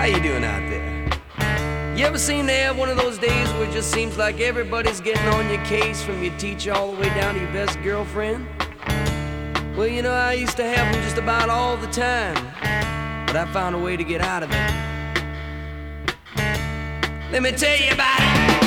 you doing out there? You ever seem to have one of those days where it just seems like everybody's getting on your case, from your teacher all the way down to your best girlfriend? Well, you know, I used to have them just about all the time, but I found a way to get out of it. Let me tell you about it.